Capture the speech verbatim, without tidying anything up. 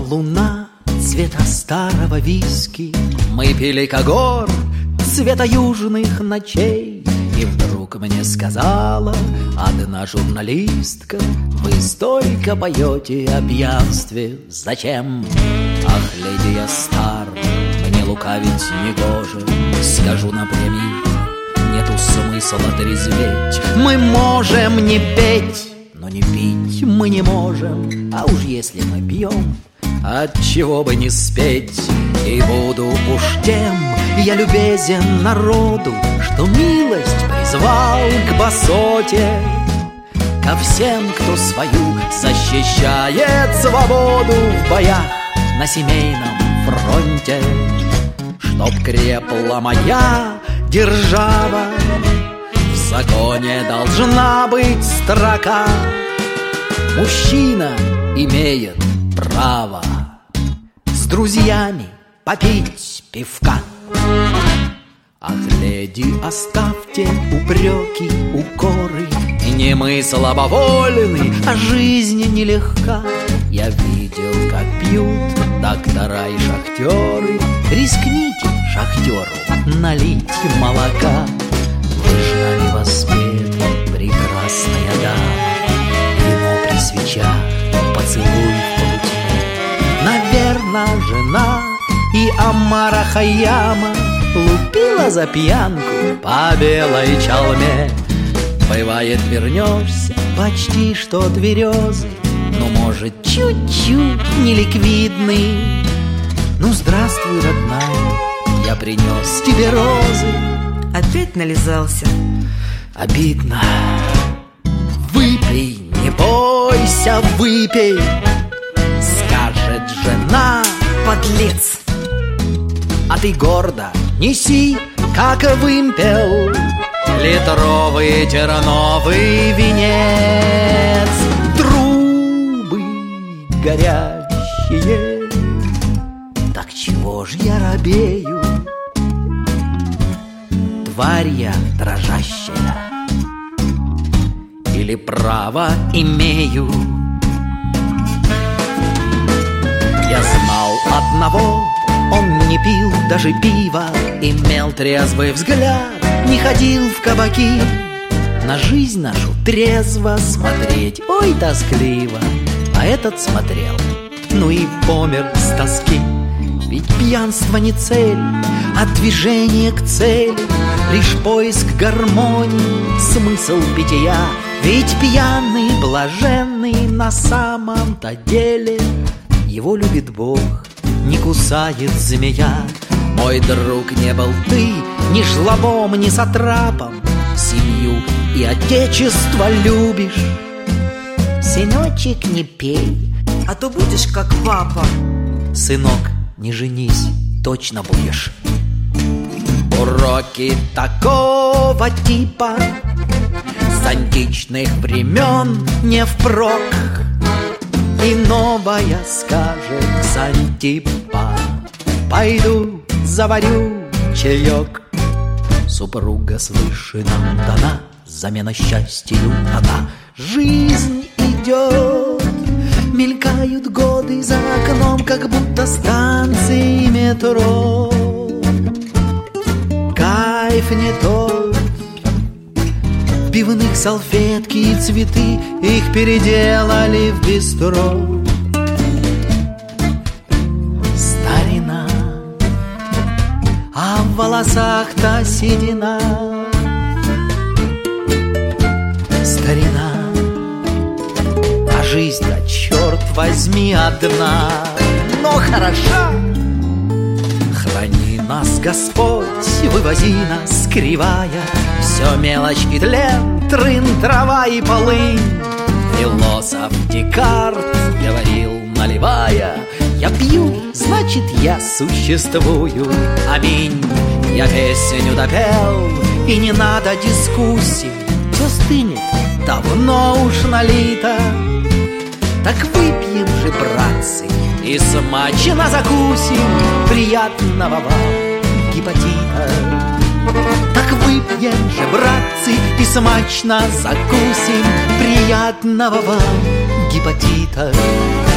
Луна цвета старого виски, мы пили когор цвета южных ночей. И вдруг мне сказала одна журналистка: вы столько поете о пьянстве, зачем? Ах, леди, я стар, мне лукавить негоже. Скажу напрямик, нету смысла трезветь. Мы можем не петь, но не пить мы не можем. А уж если мы пьем, отчего бы не спеть? И буду уж тем я любезен народу, что милость призвал к басоте, ко всем, кто свою защищает свободу в боях на семейном фронте. Чтоб крепла моя держава, в законе должна быть строка: мужчина имеет право с друзьями попить пивка. Ах, леди, оставьте упреки, укоры, не мы слабовольны, а жизнь нелегка. Я видел, как пьют доктора и шахтеры. Рискните шахтеру налить молока. Вы ж нами воспеты, прекрасная дама, вино при свечах, поцелуй в полутьме. Наверно, жена и Омара Хайяма лупила за пьянку по белой чалме. Бывает, вернешься почти что тверезый, но, может, чуть-чуть неликвидный. Ну, здравствуй, родная, я принес тебе розы. Опять нализался. Обидно. Выпей, не бойся, выпей, скажет жена. Подлец. А ты гордо неси, как вымпел, литровый терновый венец. Трубы горящие, так чего ж я робею? Тварь я дрожащая, или право имею? Я знал одного, он не пил даже пива, имел трезвый взгляд, не ходил в кабаки. На жизнь нашу трезво смотреть, ой, тоскливо. А этот смотрел, ну и помер с тоски. Ведь пьянство не цель, а движение к цели, лишь поиск гармонии, смысл бытия. Ведь пьяный, блаженный на самом-то деле его любит Бог, не кусает змея. Мой друг, не был ты ни жлобом, ни сатрапом, семью и отечество любишь. Сыночек, не пей, а то будешь как папа. Сынок, не женись, точно будешь. Уроки такого типа с античных времен не впрок. И новая скажет Ксантиппа: пойду заварю чаек. Супруга свыше нам дана, замена счастью она. Жизнь идет, мелькают годы за окном, как будто станции метро. Кайф не тот, в пивных салфетки и цветы, их переделали в бистро. Старина, а в волосах-то седина. Старина, а жизнь-то, черт возьми, одна, но хороша. Храни нас, Господь, вывози нас, кривая, все мелочь и тлен, трын, трава и полынь. Философ Декарт говорил, наливая: я пью, значит, я существую. Аминь. Я песню допел, и не надо дискуссий. Все стынет, давно уж налито. Так выпьем же, братцы, и смачно закусим. Приятного вам гепатита. Так выпьем же, братцы, и смачно закусим. Приятного вам гепатита.